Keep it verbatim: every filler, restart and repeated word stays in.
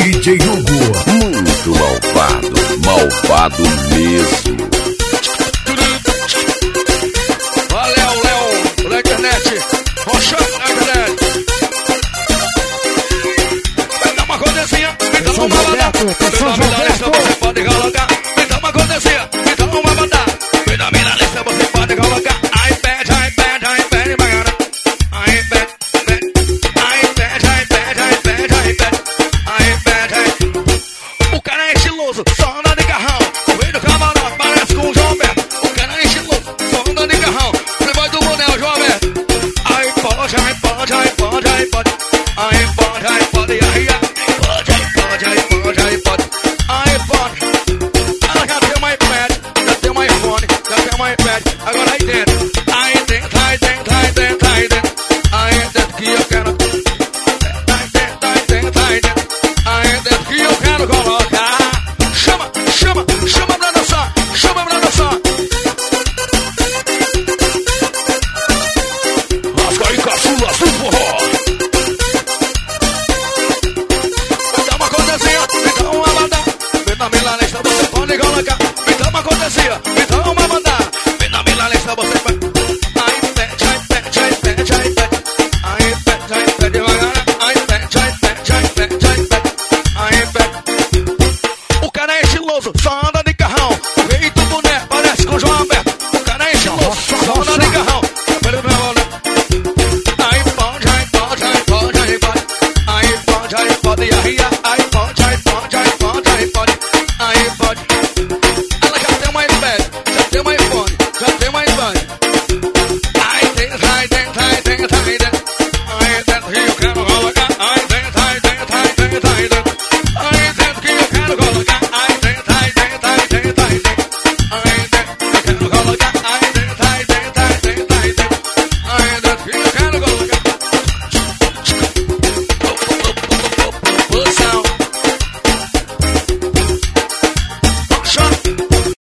D J Hugo. Muito malvado, malvado mesmo. Valeu, Léo, da internet. Rochão da internet. Vai dar uma cortesia, me dá uma balada. Me dá lista, você pode colocar. Me dá uma cortesia, me dá uma balada. Me dá minha lista, você pode colocar. iPad, iPad, iPad, bacana. iPad, iPad, iPad, iPad, iPad, iPad, iPad. O cara é estiloso, só anda de carrão. O rei do camarote parece com o João Alberto. O cara é estiloso, só anda de carrão. Playboy do Bonel, João Alberto. iPod, iPod, iPod, iPod. iPod, iPod, aí, iPod, iPod, iPod, iPod. iPod. Ela já tem um iPad, já tem um iPhone, já tem um iPad. Agora aí dentro, aí dentro, aí dentro, aí dentro, aí dentro. Aí dentro que eu quero. Aí dentro, aí dentro, aí dentro. Aí dentro que eu quero colocar. Chama, chama, chama pra dançar, chama pra dançar. Rasga aí, caçula, do forró. Me dá uma cortesia, me dá uma banda. Me dá minha lista, você pode colocar. Me dá uma cortesia, me dá uma banda. Me dá minha lista, você